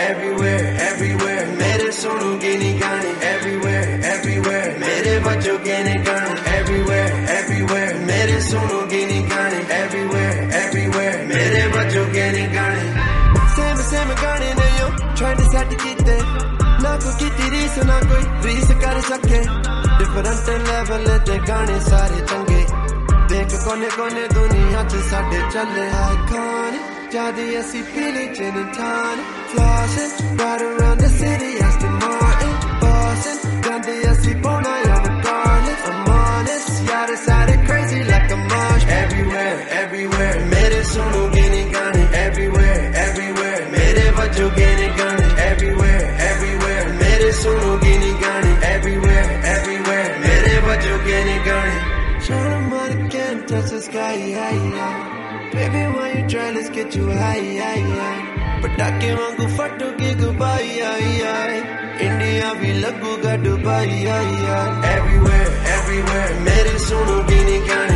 everywhere, everywhere. मेरे सुनोगे नहीं गाने everywhere, everywhere. मेरे बजोगे नहीं गाने everywhere, everywhere. मेरे सुनोगे नहीं गाने everywhere, everywhere. मेरे बजोगे नहीं गाने. Same गाने नहीं हो trying to set कीते ना कोई कीती रीस ना कोई रीस कर सके. Different level ते गाने सारे चंगे. देख कोने कोने दुनिया च साडे चले iconic. Jadi ਅਸੀਂ feeling gin and tonic. Flossing right around the city Aston Martin. Bossing Gandhi ਅਸੀਂ bona yeah regardless. I'm honest yeah decided crazy like a marsh. Everywhere, everywhere. मेरे सुनोगे नहीं गाने everywhere, everywhere. मेरे बजोगे नहीं गाने everywhere, everywhere. मेरे सुनोगे नहीं गाने everywhere, everywhere. मेरे बजोगे नहीं गाने. Show money can't touch the sky, yeah, yeah. Baby, why you try? Let's get you high, yeah, yeah. Patake wangu fatoge goodbye, yeah, yeah. India bhi laguga Dubai, yeah, yeah. Everywhere, everywhere. Mere sunoge nahi gaane